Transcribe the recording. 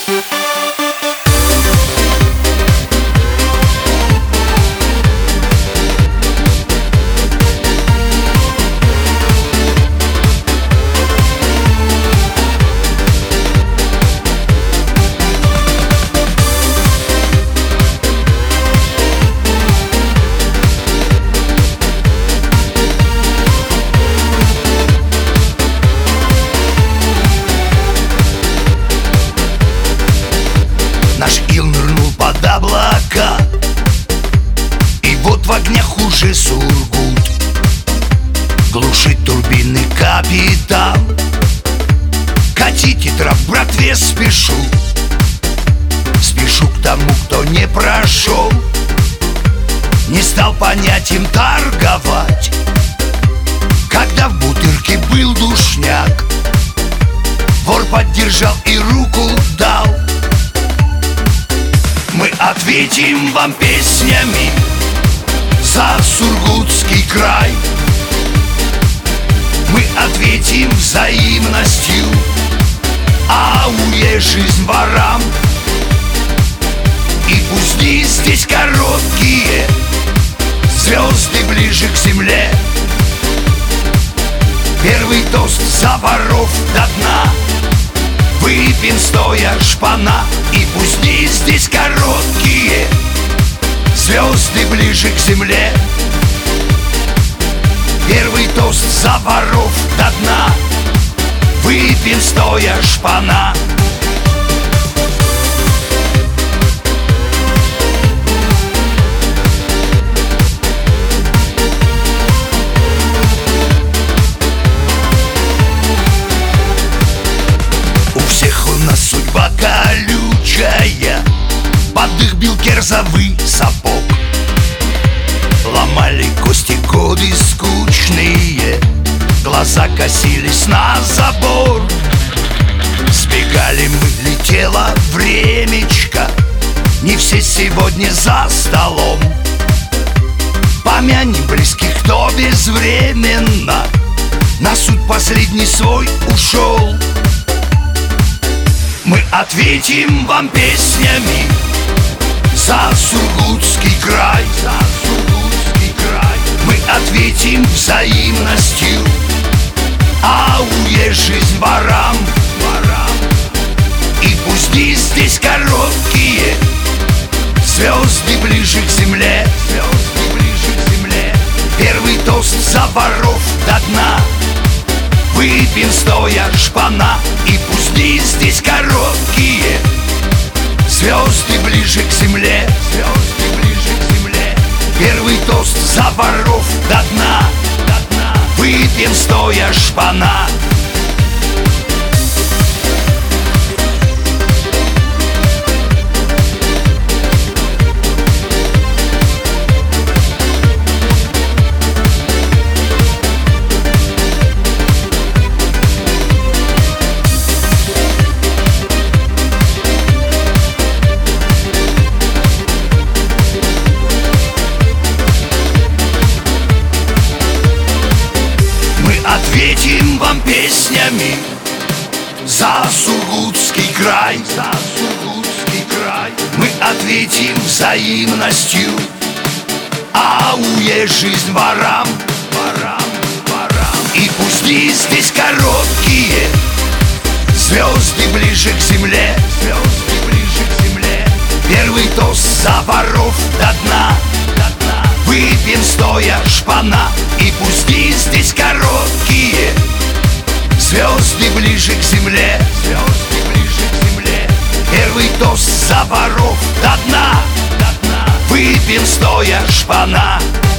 Наш ил нырнул под облака, и вот в огнях уже Сургут. Глушит турбины капитан, катите трап, братве, спешу. Спешу к тому, кто не прошел, не стал понятием торговать. Когда в бутырке был душняк, вор поддержал и руку дал. Мы ответим вам песнями за Сургутский край. Мы ответим взаимностью, ауе, жизнь ворам. И пусть дни здесь короткие, звезды ближе к земле. Первый тост за воров до дна, выпьем стоя шпана. И пусть дни здесь короткие, звезды ближе к земле. Первый тост за воров до дна, выпьем стоя шпана. Судьба колючая, под их бил керзовый сапог. Ломали кости годы скучные, глаза косились на забор. Сбегали мы, летело времечко, не все сегодня за столом. Помянем близких, кто безвременно на суд последний свой ушел. Мы ответим вам песнями за Сургутский край. Мы ответим взаимностью, ауе, жизнь ворам. И пусть дни здесь короткие, звезды ближе к земле. Первый тост за воров до дна, выпьем стоя шпана. И пусть дни здесь короткие, звезды ближе к земле. Первый тост за воров до дна, выпьем стоя шпана. Ответим вам песнями за Сургутский край. Мы ответим взаимностью, ауе, жизнь ворам. И пусть дни здесь короткие, звезды ближе к земле. Первый тост за воров до дна, выпьем стоя шпана. И пусть дни здесь короткие, звезды ближе к земле. Первый тост за воров до дна, выпьем стоя шпана.